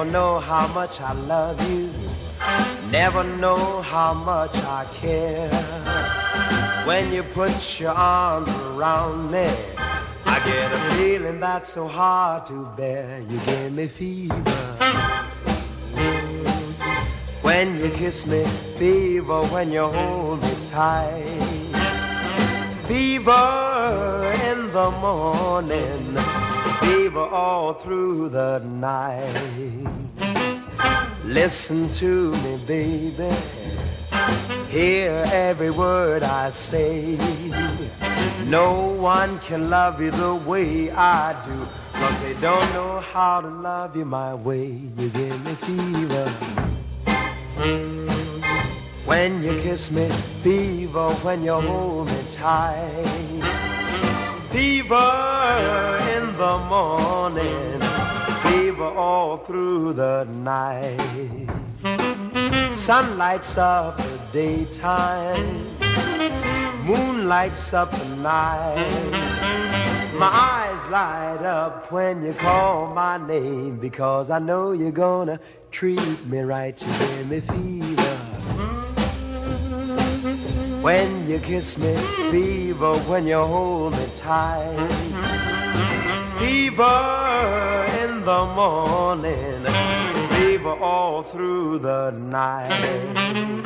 Never know how much I love you. Never know how much I care. When you put your arms around me, I get a feeling that's so hard to bear. You give me fever when you kiss me, fever when you hold me tight, fever in the morning, fever all through the night. Listen to me, baby, hear every word I say. No one can love you the way I do, 'cause they don't know how to love you my way. You give me fever when you kiss me, fever when you hold me tight, fever in the morning, fever all through the night. Sun lights up the daytime, moon lights up the night. My eyes light up when you call my name, because I know you're gonna treat me right. You give me fever when you kiss me, fever when you hold me tight, fever in the morning, fever all through the night.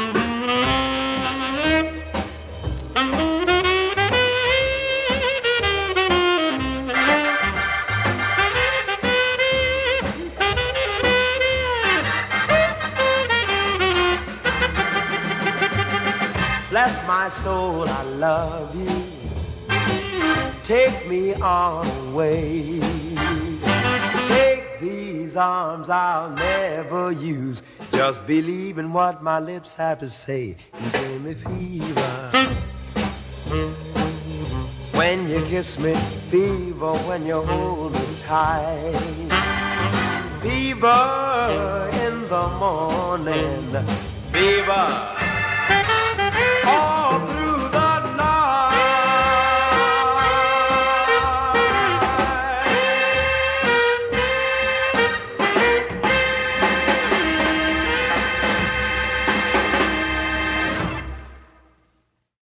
Bless my soul, I love you. Take me on away. Take these arms I'll never use. Just believe in what my lips have to say. You give me fever when you kiss me, fever when you hold me tight, fever in the morning, fever